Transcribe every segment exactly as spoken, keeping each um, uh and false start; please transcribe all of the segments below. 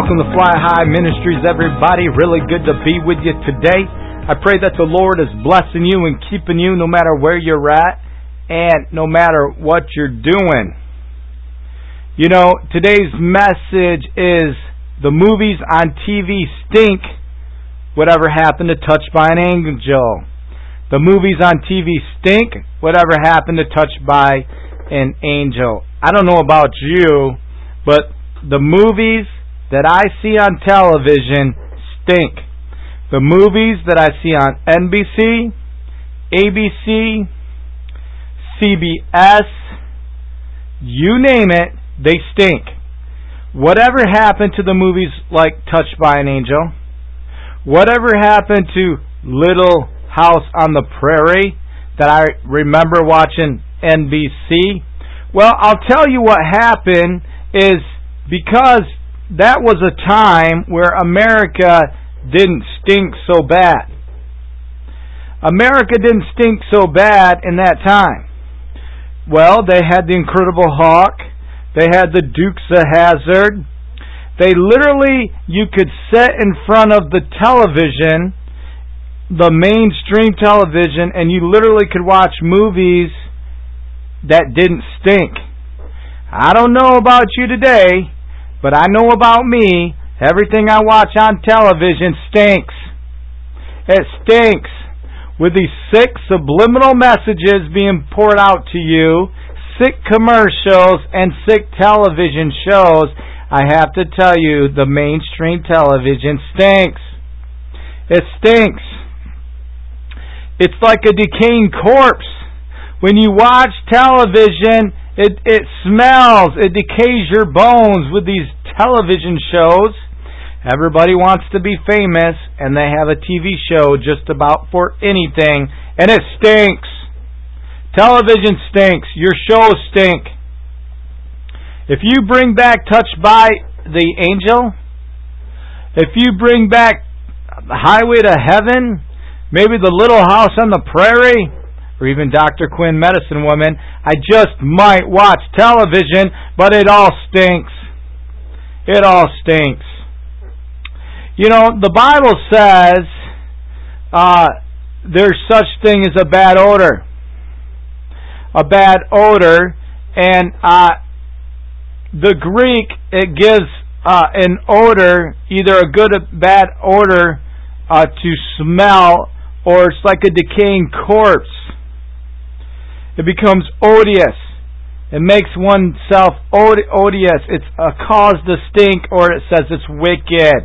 Welcome to Fly High Ministries, everybody. Really good to be with you today. I pray that the Lord is blessing you and keeping you no matter where you're at and no matter what you're doing. You know, today's message is the movies on T V stink. Whatever happened to Touched by an Angel? The movies on T V stink. Whatever happened to Touched by an Angel? I don't know about you, but the movies that I see on television stink. The movies that I see on N B C, A B C, C B S, you name it, they stink. Whatever happened to the movies like Touched by an Angel? Whatever happened to Little House on the Prairie that I remember watching N B C? Well, I'll tell you what happened is because that was a time where America didn't stink so bad. America didn't stink so bad in that time. Well, they had the Incredible Hulk. They had the Dukes of Hazzard. They literally, you could sit in front of the television, the mainstream television, and you literally could watch movies that didn't stink. I don't know about you today, but I know about me, everything I watch on television stinks. It stinks. With these sick subliminal messages being poured out to you, sick commercials and sick television shows, I have to tell you, the mainstream television stinks. It stinks. It's like a decaying corpse. When you watch television, It it smells, it decays your bones with these television shows. Everybody wants to be famous, and they have a T V show just about for anything, and it stinks. Television stinks. Your shows stink. If you bring back Touched by the Angel, if you bring back Highway to Heaven, maybe the Little House on the Prairie, or even Doctor Quinn, Medicine Woman, I just might watch television, but it all stinks. It all stinks. You know, the Bible says uh, there's such thing as a bad odor. A bad odor, and uh, the Greek, it gives uh, an odor, either a good or bad odor uh, to smell, or it's like a decaying corpse. It becomes odious. It makes oneself odi- odious. It's a cause to stink, or it says it's wicked.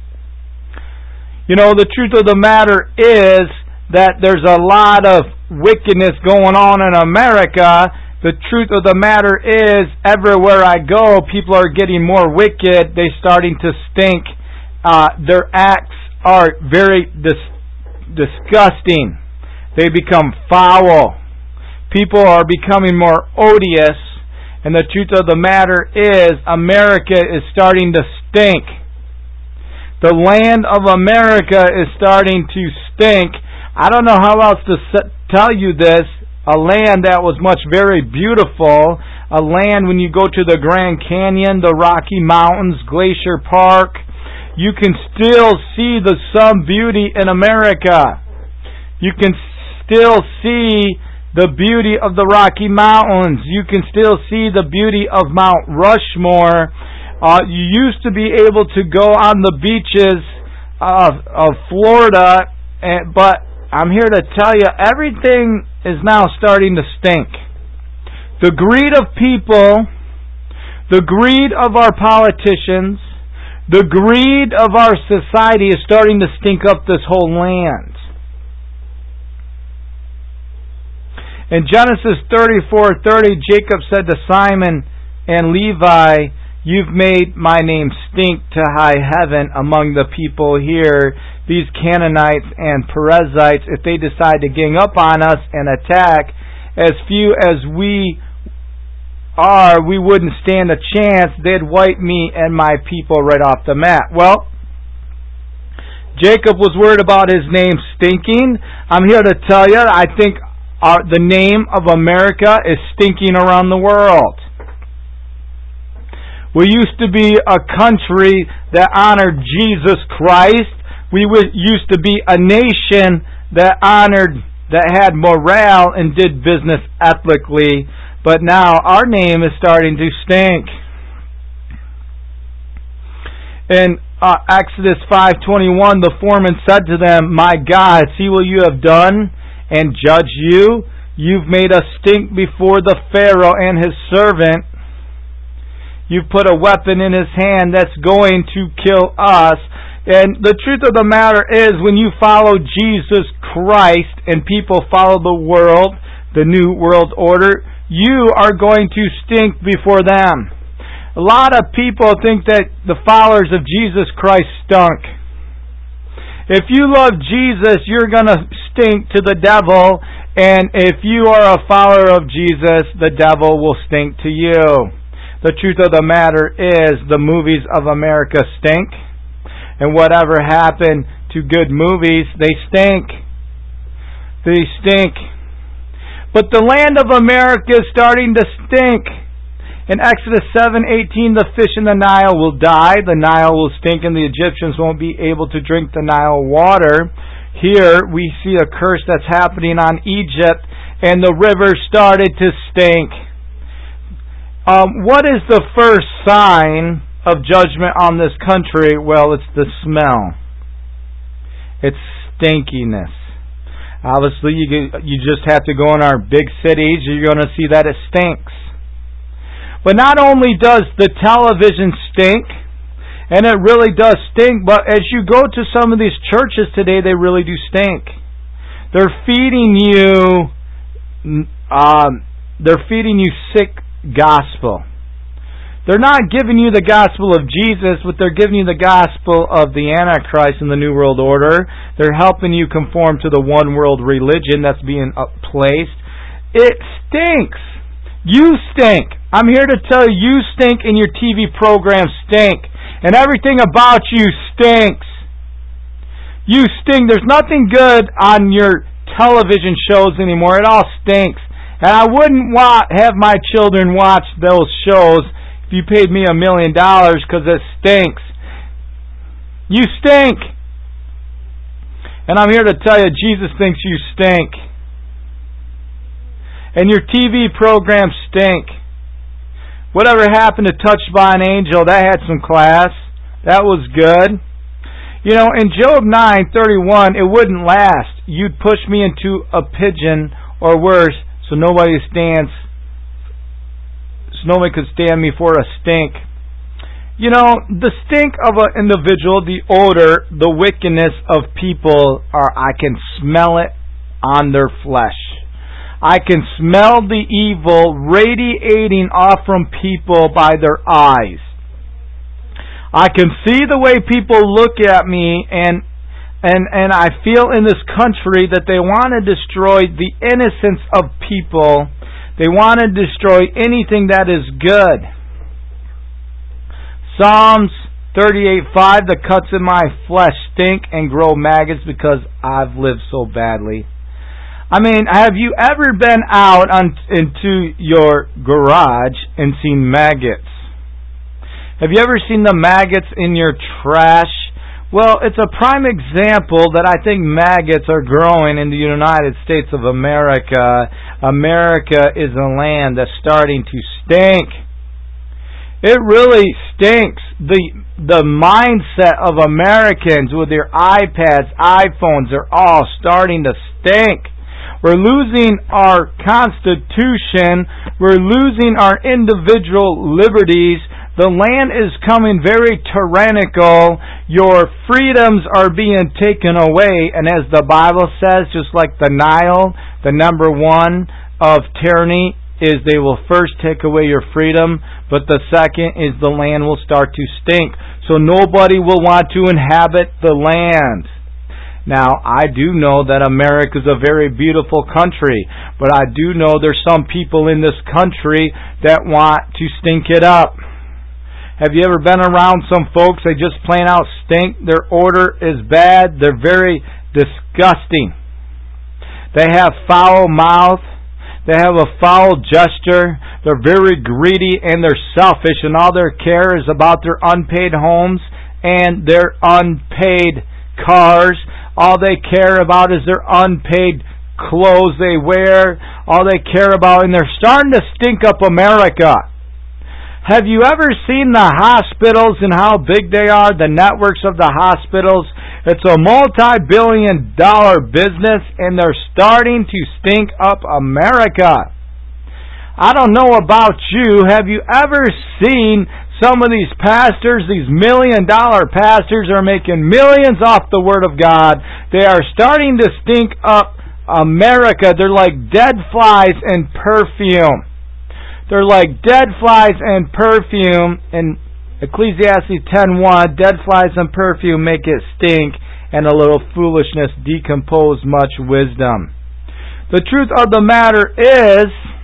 You know, the truth of the matter is that there's a lot of wickedness going on in America. The truth of the matter is, everywhere I go, people are getting more wicked. They're starting to stink. Uh, their acts are very dis- disgusting. They become foul. People are becoming more odious, and the truth of the matter is, America is starting to stink. The land of America is starting to stink. I don't know how else to tell you this. A land that was much very beautiful. A land when you go to the Grand Canyon, the Rocky Mountains, Glacier Park, you can still see the some beauty in America. You can still see the beauty of the Rocky Mountains. You can still see the beauty of Mount Rushmore. Uh, you used to be able to go on the beaches of, of Florida, and, but I'm here to tell you, everything is now starting to stink. The greed of people, the greed of our politicians, the greed of our society is starting to stink up this whole land. In Genesis thirty-four thirty, Jacob said to Simon and Levi, "You've made my name stink to high heaven among the people here. These Canaanites and Perizzites, if they decide to gang up on us and attack, as few as we are, we wouldn't stand a chance. They'd wipe me and my people right off the map." Well, Jacob was worried about his name stinking. I'm here to tell you, I think our, the name of America is stinking around the world. We used to be a country that honored Jesus Christ. We used to be a nation that honored, that had morale and did business ethically. But now our name is starting to stink. In uh, Exodus five twenty-one, the foreman said to them, "My God, see what you have done, and judge you. You've made us stink before the Pharaoh and his servant. You've put a weapon in his hand that's going to kill us." And the truth of the matter is, when you follow Jesus Christ and people follow the world, the new world order, you are going to stink before them. A lot of people think that the followers of Jesus Christ stunk. If you love Jesus, you're going to stink to the devil. And if you are a follower of Jesus, the devil will stink to you. The truth of the matter is, the movies of America stink. And whatever happened to good movies, they stink. They stink. But the land of America is starting to stink. In Exodus seven eighteen, the fish in the Nile will die, the Nile will stink, and the Egyptians won't be able to drink the Nile water. Here we see a curse that's happening on Egypt, and the river started to stink. Um, what is the first sign of judgment on this country? Well, it's the smell. It's stinkiness. Obviously, you you just have to go in our big cities, you're going to see that it stinks. But not only does the television stink, and it really does stink, but as you go to some of these churches today, they really do stink. They're feeding you, um, they're feeding you sick gospel. They're not giving you the gospel of Jesus, but they're giving you the gospel of the Antichrist and the New World Order. They're helping you conform to the one world religion that's being placed. It stinks. You stink. I'm here to tell you, you stink, and your T V programs stink. And everything about you stinks. You stink. There's nothing good on your television shows anymore. It all stinks. And I wouldn't want, have my children watch those shows if you paid me a million dollars, because it stinks. You stink. And I'm here to tell you, Jesus thinks you stink. And your T V programs stink. Whatever happened to Touched by an Angel, that had some class. That was good. You know, in Job nine thirty-one, it wouldn't last. You'd push me into a pigeon or worse, so nobody stands, so nobody could stand me for a stink. You know, the stink of an individual, the odor, the wickedness of people, are I can smell it on their flesh. I can smell the evil radiating off from people by their eyes. I can see the way people look at me, and and and I feel in this country that they want to destroy the innocence of people. They want to destroy anything that is good. Psalms thirty-eight five, the cuts in my flesh stink and grow maggots because I've lived so badly. I mean, have you ever been out on, into your garage and seen maggots? Have you ever seen the maggots in your trash? Well, it's a prime example that I think maggots are growing in the United States of America. America is a land that's starting to stink. It really stinks. The the mindset of Americans with their iPads, iPhones, are all starting to stink. We're losing our Constitution. We're losing our individual liberties. The land is coming very tyrannical. Your freedoms are being taken away. And as the Bible says, just like the Nile, the number one of tyranny is they will first take away your freedom, but the second is the land will start to stink. So nobody will want to inhabit the land. Now, I do know that America is a very beautiful country, but I do know there's some people in this country that want to stink it up. Have you ever been around some folks, they just plain out stink? Their odor is bad. They're very disgusting. They have foul mouth. They have a foul gesture. They're very greedy and they're selfish, and all their care is about their unpaid homes and their unpaid cars. All they care about is their unpaid clothes they wear. All they care about, and they're starting to stink up America. Have you ever seen the hospitals and how big they are, the networks of the hospitals? It's a multi-billion dollar business, and they're starting to stink up America. I don't know about you. Have you ever seen some of these pastors, these million dollar pastors are making millions off the Word of God. They are starting to stink up America. They're like dead flies in perfume. They're like dead flies and perfume. In Ecclesiastes ten one, dead flies and perfume make it stink, and a little foolishness decompose much wisdom. The truth of the matter is,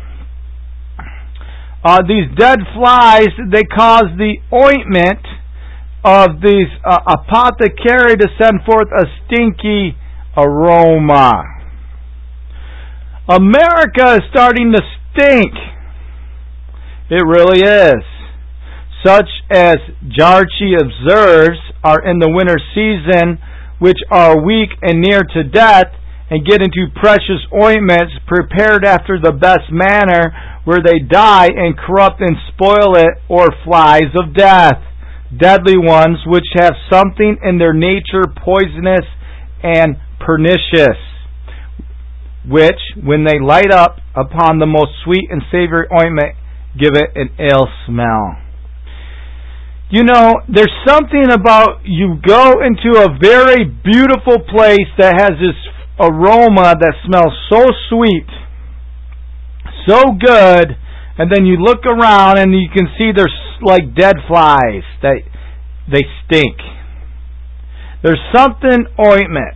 uh, these dead flies, they cause the ointment of these uh, apothecary to send forth a stinky aroma. America is starting to stink. It really is. Such as Jarchi observes are in the winter season, which are weak and near to death, and get into precious ointments prepared after the best manner, where they die and corrupt and spoil it, or flies of death, deadly ones which have something in their nature poisonous and pernicious, which, when they light up upon the most sweet and savory ointment, give it an ill smell. You know, there's something about you go into a very beautiful place that has this aroma that smells so sweet, so good, and then you look around and you can see there's like dead flies that they stink. There's something ointment.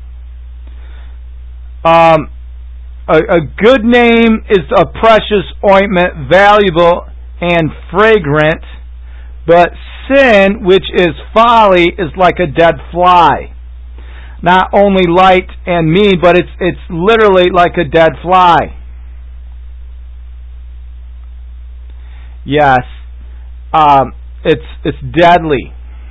Um, a, a good name is a precious ointment, valuable and fragrant. But sin, which is folly, is like a dead fly. Not only light and mean, but it's it's literally like a dead fly. Yes, um, it's it's deadly,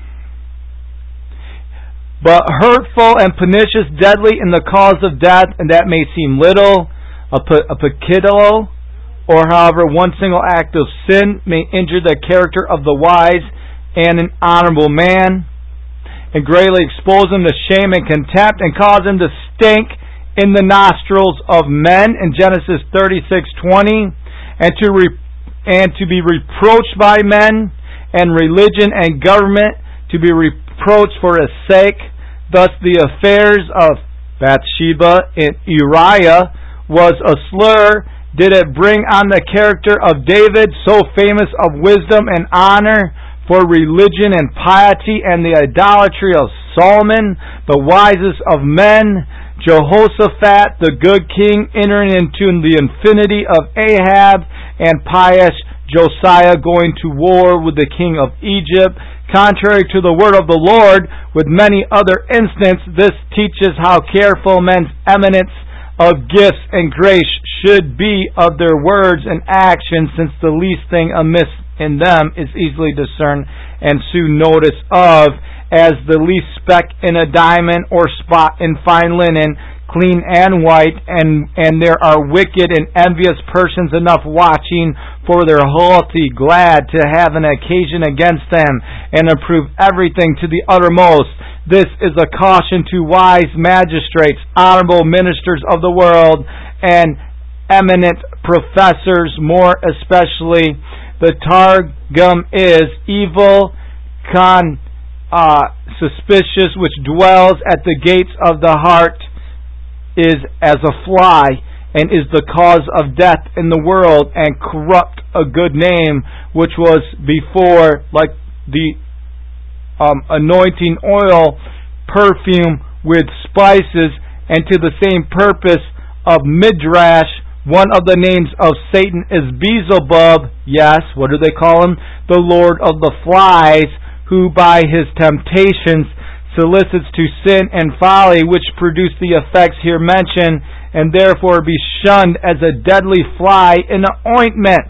but hurtful and pernicious, deadly in the cause of death, and that may seem little, a, a peccadillo, or however one single act of sin may injure the character of the wise and an honorable man, and greatly expose him to shame and contempt, and cause him to stink in the nostrils of men, in Genesis thirty-six twenty, and to re- and to be reproached by men, and religion and government to be reproached for his sake. Thus the affairs of Bathsheba and Uriah was a slur. Did it bring on the character of David, so famous of wisdom and honor, for religion and piety, and the idolatry of Solomon, the wisest of men, Jehoshaphat, the good king, entering into the infinity of Ahab, and pious Josiah going to war with the king of Egypt, contrary to the word of the Lord, with many other instances. This teaches how careful men's eminence of gifts and grace should be of their words and actions, since the least thing amiss in them is easily discerned and soon notice of, as the least speck in a diamond or spot in fine linen, clean and white, and and there are wicked and envious persons enough watching for their haughty, glad to have an occasion against them, and approve everything to the uttermost. This is a caution to wise magistrates, honorable ministers of the world, and eminent professors, more especially. The Targum is evil, con, uh, suspicious, which dwells at the gates of the heart, is as a fly, and is the cause of death in the world, and corrupt a good name, which was before like the um, anointing oil, perfume with spices, and to the same purpose of Midrash. One of the names of Satan is Beelzebub. Yes, what do they call him? The Lord of the Flies, who by his temptations solicits to sin and folly, which produce the effects here mentioned, and therefore be shunned as a deadly fly in an ointment.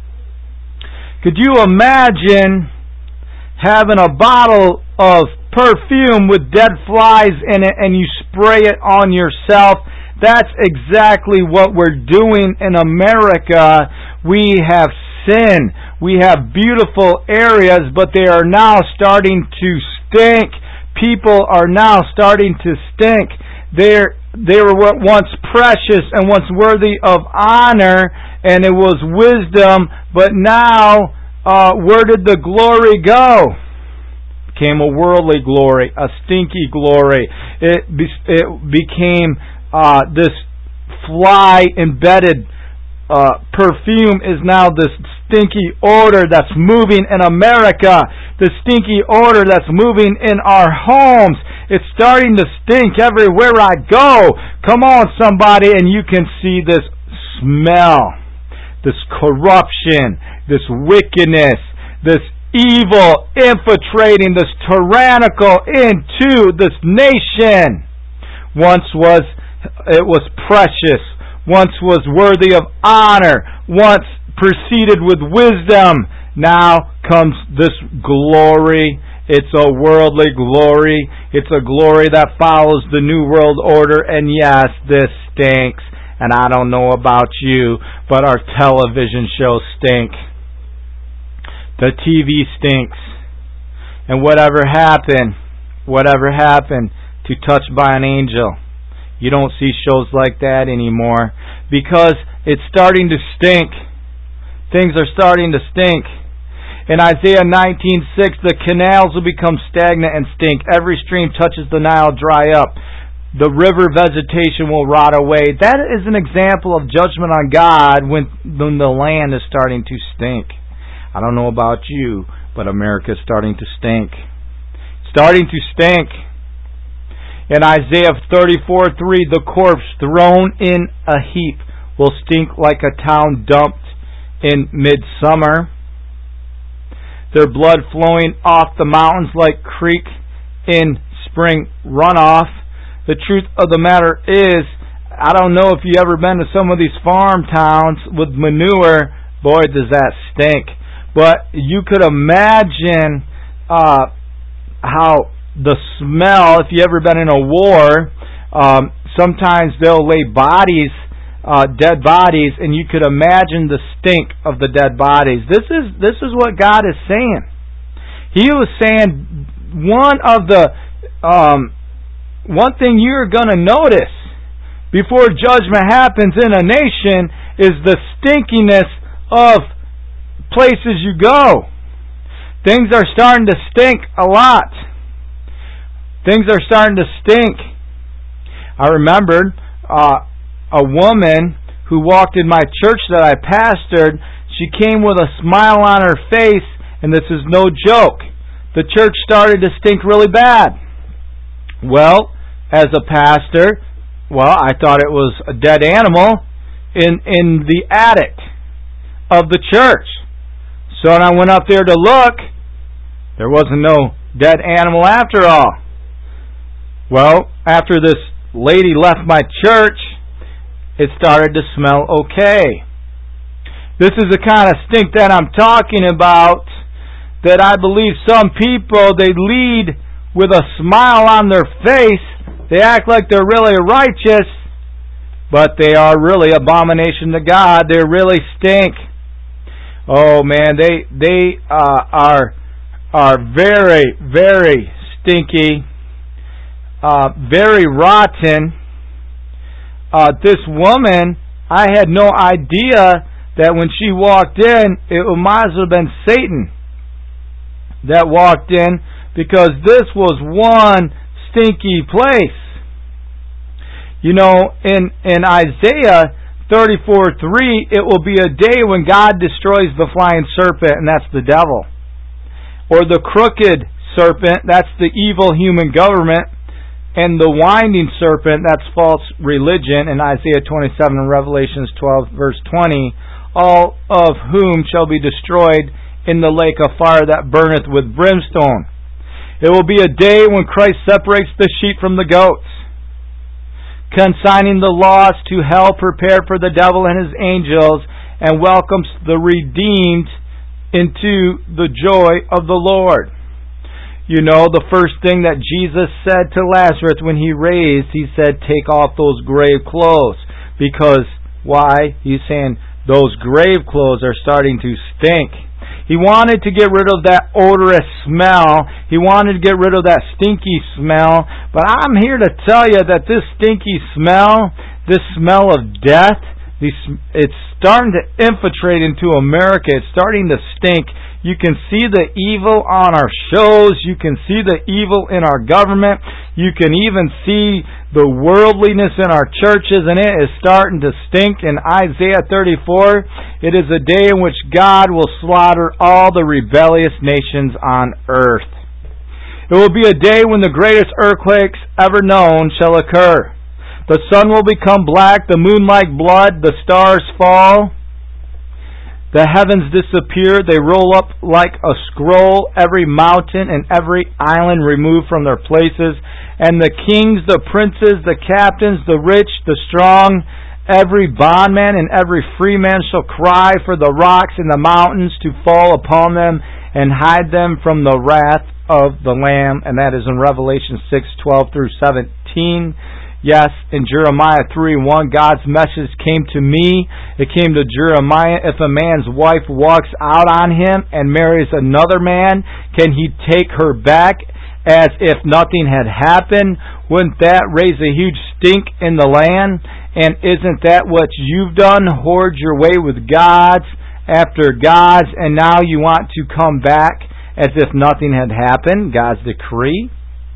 Could you imagine having a bottle of perfume with dead flies in it and you spray it on yourself? That's exactly what we're doing in America. We have sin. We have beautiful areas, but they are now starting to stink. People are now starting to stink. They're, they were once precious and once worthy of honor, and it was wisdom, but now, uh, where did the glory go? It became a worldly glory, a stinky glory. It, be, it became uh, this fly-embedded uh, perfume is now this stinky odor that's moving in America, the stinky odor that's moving in our homes. It's starting to stink everywhere I go. Come on, somebody, and you can see this smell, this corruption, this wickedness, this evil infiltrating, this tyrannical into this nation. Once was it was precious, once was worthy of honor, once preceded with wisdom. Now comes this glory. It's a worldly glory. It's a glory that follows the New World Order. And yes, this stinks. And I don't know about you, but our television shows stink. The T V stinks. And whatever happened, whatever happened to Touched by an Angel? You don't see shows like that anymore because it's starting to stink. Things are starting to stink. In Isaiah nineteen six, the canals will become stagnant and stink. Every stream touches the Nile dry up. The river vegetation will rot away. That is an example of judgment on God when, when the land is starting to stink. I don't know about you, but America is starting to stink. Starting to stink. In Isaiah thirty-four three, the corpse thrown in a heap will stink like a town dumped in midsummer. Their blood flowing off the mountains like creek in spring runoff. The truth of the matter is, I don't know if you ever been to some of these farm towns with manure. Boy, does that stink. But you could imagine uh, how the smell, if you ever been in a war, um, sometimes they'll lay bodies, uh, dead bodies, and you could imagine the stink of the dead bodies. This is this is what God is saying. He was saying one of the um, one thing you're going to notice before judgment happens in a nation is the stinkiness of places you go. Things are starting to stink a lot. Things are starting to stink. I remembered uh, a woman who walked in my church that I pastored. She came with a smile on her face, and this is no joke. The church started to stink really bad. Well, as a pastor, well, I thought it was a dead animal in in the attic of the church. So when I went up there to look, there wasn't no dead animal after all. Well, after this lady left my church, it started to smell okay. This is the kind of stink that I'm talking about, that I believe some people, they lead with a smile on their face. They act like they're really righteous, but they are really abomination to God. They really stink. Oh man, they they uh, are are very, very stinky. Uh, very rotten. Uh, this woman, I had no idea that when she walked in, it might as well have been Satan that walked in, because this was one stinky place. You know, in, in Isaiah thirty-four three, it will be a day when God destroys the flying serpent, and that's the devil. Or the crooked serpent, that's the evil human government. And the winding serpent, that's false religion, in Isaiah twenty-seven and Revelations twelve, verse twenty, all of whom shall be destroyed in the lake of fire that burneth with brimstone. It will be a day when Christ separates the sheep from the goats, consigning the lost to hell prepared for the devil and his angels, and welcomes the redeemed into the joy of the Lord. You know, the first thing that Jesus said to Lazarus when he raised, he said, take off those grave clothes. Because, why? He's saying, those grave clothes are starting to stink. He wanted to get rid of that odorous smell. He wanted to get rid of that stinky smell. But I'm here to tell you that this stinky smell, this smell of death, it's starting to infiltrate into America. It's starting to stink. You can see the evil on our shows. You can see the evil in our government. You can even see the worldliness in our churches, and it is starting to stink. In Isaiah thirty-four, it is a day in which God will slaughter all the rebellious nations on earth. It will be a day when the greatest earthquakes ever known shall occur. The sun will become black, the moon like blood, the stars fall. The heavens disappear, they roll up like a scroll, every mountain and every island removed from their places. And the kings, the princes, the captains, the rich, the strong, every bondman and every free man shall cry for the rocks and the mountains to fall upon them and hide them from the wrath of the Lamb. And that is in Revelation six, twelve through seventeen. Yes, in Jeremiah three one, God's message came to me. It came to Jeremiah. If a man's wife walks out on him and marries another man, can he take her back as if nothing had happened? Wouldn't that raise a huge stink in the land? And isn't that what you've done? Hoard your way with gods after gods, and now you want to come back as if nothing had happened? God's decree.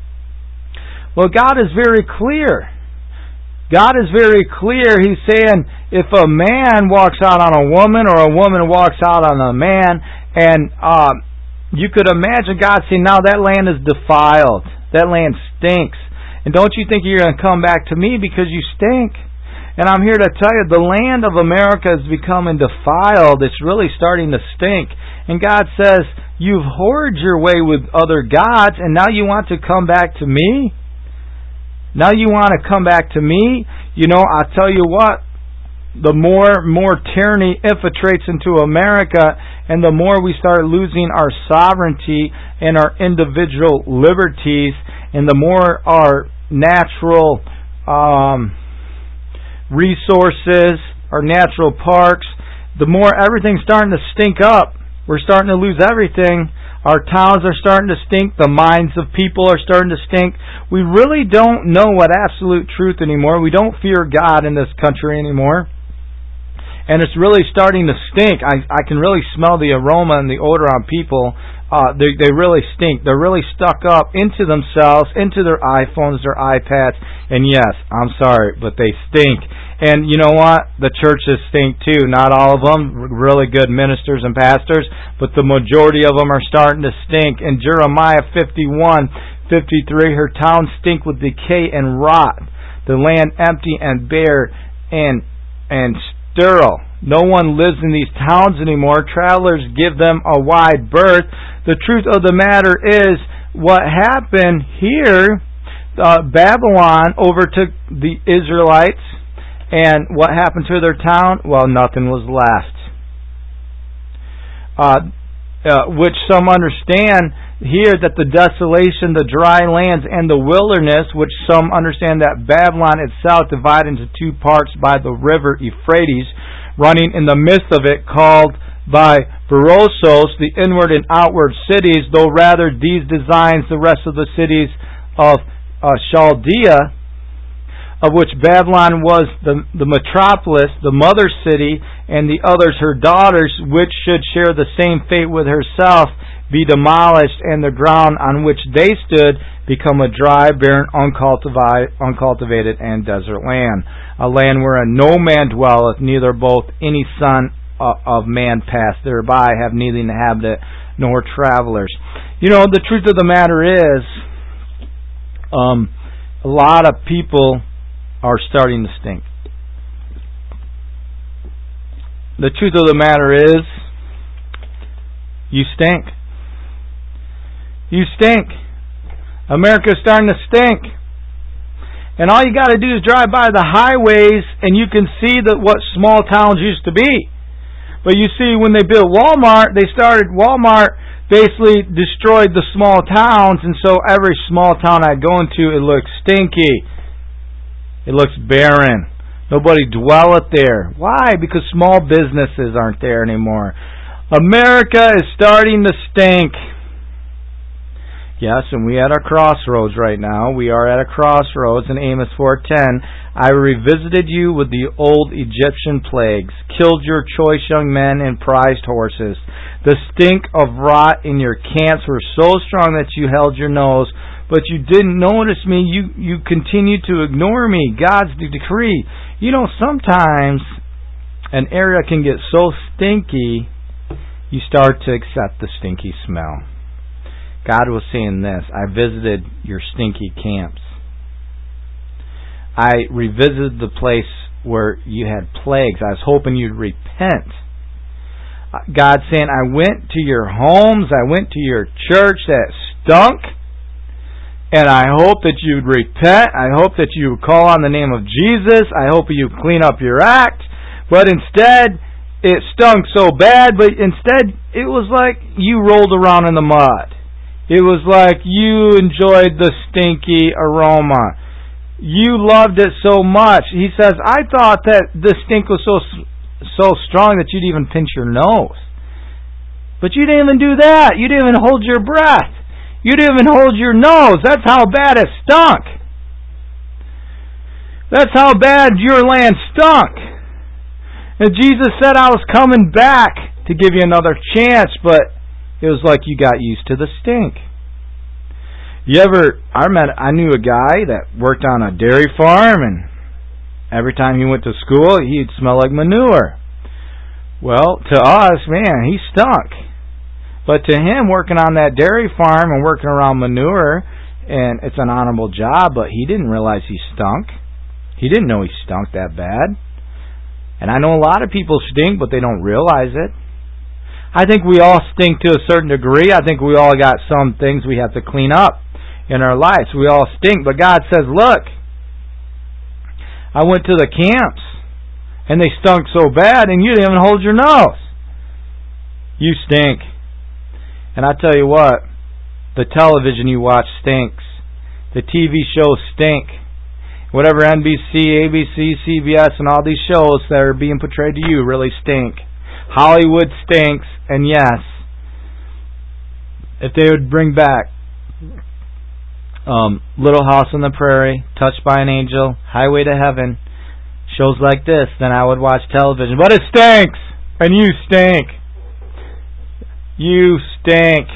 Well, God is very clear. God is very clear. He's saying if a man walks out on a woman or a woman walks out on a man, and uh, you could imagine God saying, now that land is defiled. That land stinks. And don't you think you're going to come back to me because you stink? And I'm here to tell you, the land of America is becoming defiled. It's really starting to stink. And God says, you've whored your way with other gods, and now you want to come back to me? Now you want to come back to me? You know, I'll tell you what, the more more tyranny infiltrates into America, and the more we start losing our sovereignty and our individual liberties, and the more our natural um, resources, our natural parks, the more everything's starting to stink up. We're starting to lose everything. Our towns are starting to stink. The minds of people are starting to stink. We really don't know what absolute truth anymore. We don't fear God in this country anymore. And it's really starting to stink. I, I can really smell the aroma and the odor on people. Uh, they, they really stink. They're really stuck up into themselves, into their iPhones, their iPads. And yes, I'm sorry, but they stink. And you know what? The churches stink too. Not all of them, really good ministers and pastors, but the majority of them are starting to stink. In Jeremiah fifty-one, fifty-three, her towns stink with decay and rot, the land empty and bare and and sterile. No one lives in these towns anymore. Travelers give them a wide berth. The truth of the matter is, what happened here, uh, Babylon overtook the Israelites. And what happened to their town? Well, nothing was left. Uh, uh, which some understand here that the desolation, the dry lands, and the wilderness, which some understand that Babylon itself divided into two parts by the river Euphrates, running in the midst of it, called by Berosos the inward and outward cities, though rather these designs the rest of the cities of uh, Chaldea, of which Babylon was the, the metropolis, the mother city, and the others her daughters, which should share the same fate with herself, be demolished, and the ground on which they stood become a dry, barren, uncultivated, uncultivated and desert land, a land wherein no man dwelleth, neither both any son of man pass thereby, have neither inhabitant nor travelers. You know, the truth of the matter is, um, a lot of people are starting to stink. The truth of the matter is, you stink. You stink. America's starting to stink. And all you got to do is drive by the highways and you can see that what small towns used to be. But you see, when they built Walmart, they started, Walmart basically destroyed the small towns, and so every small town I go into, it looks stinky. It looks barren. Nobody dwelleth there. Why? Because small businesses aren't there anymore. America is starting to stink. Yes, and we at our crossroads right now. We are at a crossroads in Amos four ten. I revisited you with the old Egyptian plagues, killed your choice young men and prized horses. The stink of rot in your camps were so strong that you held your nose, but you didn't notice me. You, you continued to ignore me, God's decree. You know, sometimes an area can get so stinky, you start to accept the stinky smell. God was saying this: I visited your stinky camps. I revisited the place where you had plagues. I was hoping you'd repent. God saying, I went to your homes, I went to your church that stunk, and I hope that you'd repent. I hope that you would call on the name of Jesus. I hope you clean up your act. But instead, it stunk so bad, but instead, it was like you rolled around in the mud. It was like you enjoyed the stinky aroma. You loved it so much. He says, I thought that the stink was so so strong that you'd even pinch your nose. But you didn't even do that. You didn't even hold your breath. You didn't even hold your nose. That's how bad it stunk. That's how bad your land stunk. And Jesus said, I was coming back to give you another chance, but it was like you got used to the stink. You ever, I met, I knew a guy that worked on a dairy farm, and every time he went to school, he'd smell like manure. Well, to us, man, he stunk. But to him, working on that dairy farm and working around manure, and it's an honorable job, but he didn't realize he stunk. He didn't know he stunk that bad. And I know a lot of people stink, but they don't realize it. I think we all stink to a certain degree. I think we all got some things we have to clean up in our lives. We all stink, but God says, look, I went to the camps, and they stunk so bad, and you didn't even hold your nose. You stink. And I tell you what, the television you watch stinks. The T V shows stink. Whatever N B C, A B C, C B S, and all these shows that are being portrayed to you really stink. Hollywood stinks, and yes, if they would bring back um, Little House on the Prairie, Touched by an Angel, Highway to Heaven, shows like this, then I would watch television. But it stinks, and you stink. You stink.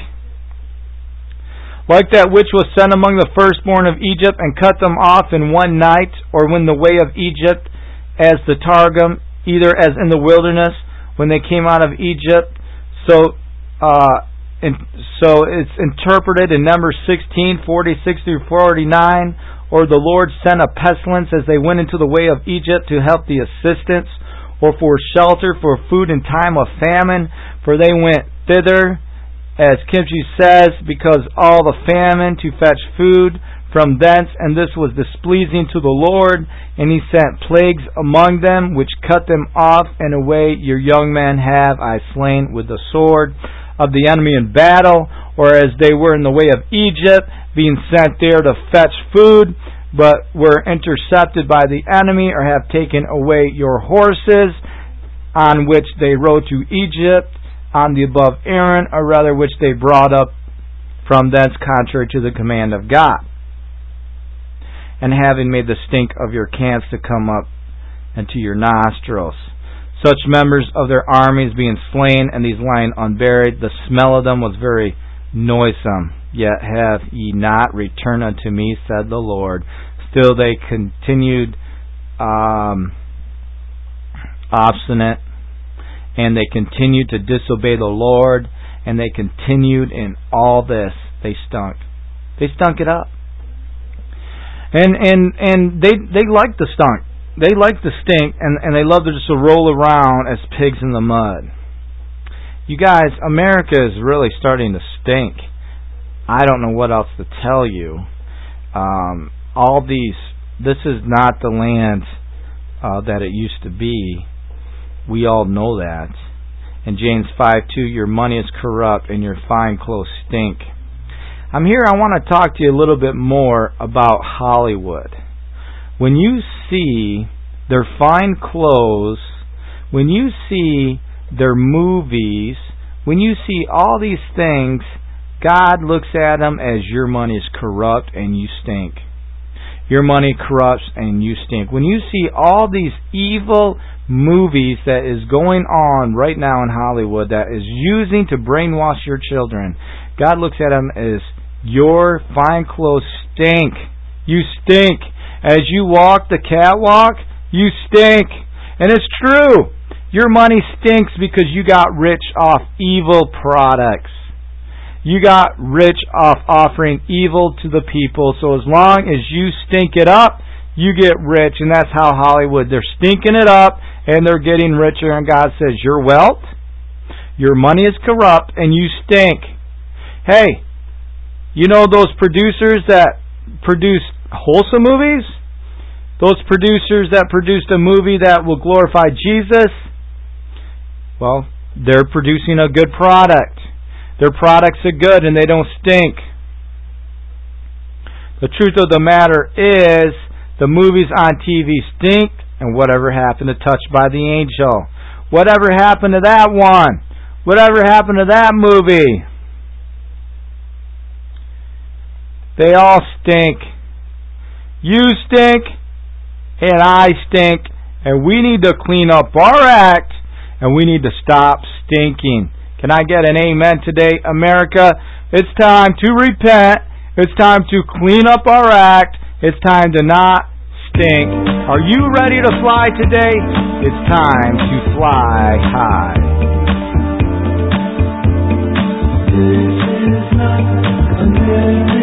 Like that which was sent among the firstborn of Egypt and cut them off in one night, or when the way of Egypt, as the Targum, either as in the wilderness, when they came out of Egypt. So uh, and so it's interpreted in Numbers sixteen, forty-six through forty-nine, or the Lord sent a pestilence as they went into the way of Egypt to help the assistance, or for shelter, for food in time of famine, for they went thither, as Kimchi says, because all the famine to fetch food from thence, and this was displeasing to the Lord, and he sent plagues among them, which cut them off, and away your young men have I slain with the sword of the enemy in battle, or as they were in the way of Egypt, being sent there to fetch food, but were intercepted by the enemy, or have taken away your horses, on which they rode to Egypt, on the above Aaron, or rather which they brought up from thence contrary to the command of God. And having made the stink of your camps to come up into your nostrils. Such members of their armies being slain, and these lying unburied, the smell of them was very noisome. Yet have ye not returned unto me, said the Lord. Still they continued um, obstinate, and they continued to disobey the Lord, and they continued in all this. They stunk. They stunk it up. And and and they they like the stunk. They like the stink, and, and they love to just roll around as pigs in the mud. You guys, America is really starting to stink. I don't know what else to tell you. Um, all these, this is not the land uh, that it used to be. We all know that. In James five two, your money is corrupt and your fine clothes stink. I'm here, I want to talk to you a little bit more about Hollywood. When you see their fine clothes, when you see their movies, when you see all these things, God looks at them as your money is corrupt and you stink. Your money corrupts and you stink. When you see all these evil movies that is going on right now in Hollywood that is using to brainwash your children, God looks at them as your fine clothes stink. You stink. As you walk the catwalk, you stink. And it's true. Your money stinks because you got rich off evil products. You got rich off offering evil to the people. So as long as you stink it up, you get rich. And that's how Hollywood, they're stinking it up and they're getting richer. And God says, your wealth, your money is corrupt and you stink. Hey, you know those producers that produce wholesome movies? Those producers that produced a movie that will glorify Jesus? Well, they're producing a good product. Their products are good and they don't stink. The truth of the matter is, the movies on T V stink, and whatever happened to Touched by the Angel? Whatever happened to that one? Whatever happened to that movie? They all stink. You stink, and I stink, and we need to clean up our act, and we need to stop stinking. Can I get an amen today, America? It's time to repent. It's time to clean up our act. It's time to not stink. Are you ready to fly today? It's time to fly high. This is not America.